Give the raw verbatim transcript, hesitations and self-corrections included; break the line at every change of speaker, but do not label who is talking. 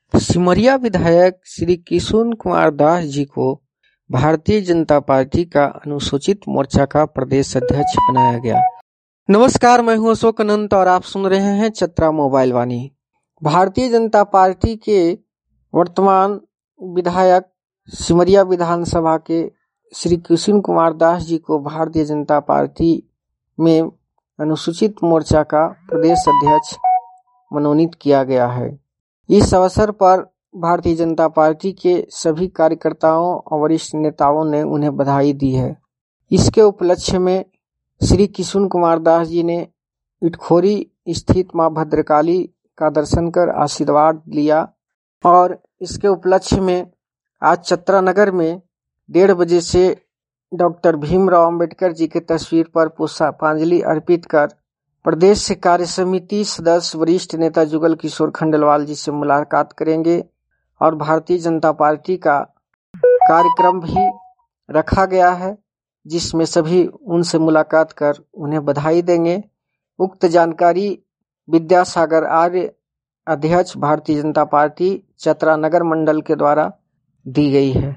सिमरिया विधायक श्री किशुन कुमार दास जी को भारतीय जनता पार्टी का अनुसूचित मोर्चा का प्रदेश अध्यक्ष बनाया गया। नमस्कार, मैं हूं अशोक अनंत और आप सुन रहे हैं चतरा मोबाइल वाणी। भारतीय जनता पार्टी के वर्तमान विधायक सिमरिया विधानसभा के श्री किशुन कुमार दास जी को भारतीय जनता पार्टी में अनुसूचित मोर्चा का प्रदेश अध्यक्ष मनोनीत किया गया है। इस अवसर पर भारतीय जनता पार्टी के सभी कार्यकर्ताओं और वरिष्ठ नेताओं ने उन्हें बधाई दी है। इसके उपलक्ष्य में श्री किशुन कुमार दास जी ने इटखोरी स्थित मां भद्रकाली का दर्शन कर आशीर्वाद लिया और इसके उपलक्ष्य में आज चतरा नगर में डेढ़ बजे से डॉक्टर भीमराव अंबेडकर जी के तस्वीर पर पुष्पांजलि अर्पित कर प्रदेश से कार्य समिति सदस्य वरिष्ठ नेता जुगल किशोर खंडेलवाल जी से मुलाकात करेंगे और भारतीय जनता पार्टी का कार्यक्रम भी रखा गया है, जिसमें सभी उनसे मुलाकात कर उन्हें बधाई देंगे। उक्त जानकारी विद्यासागर आर्य, अध्यक्ष भारतीय जनता पार्टी चतरा नगर मंडल के द्वारा दी गई है।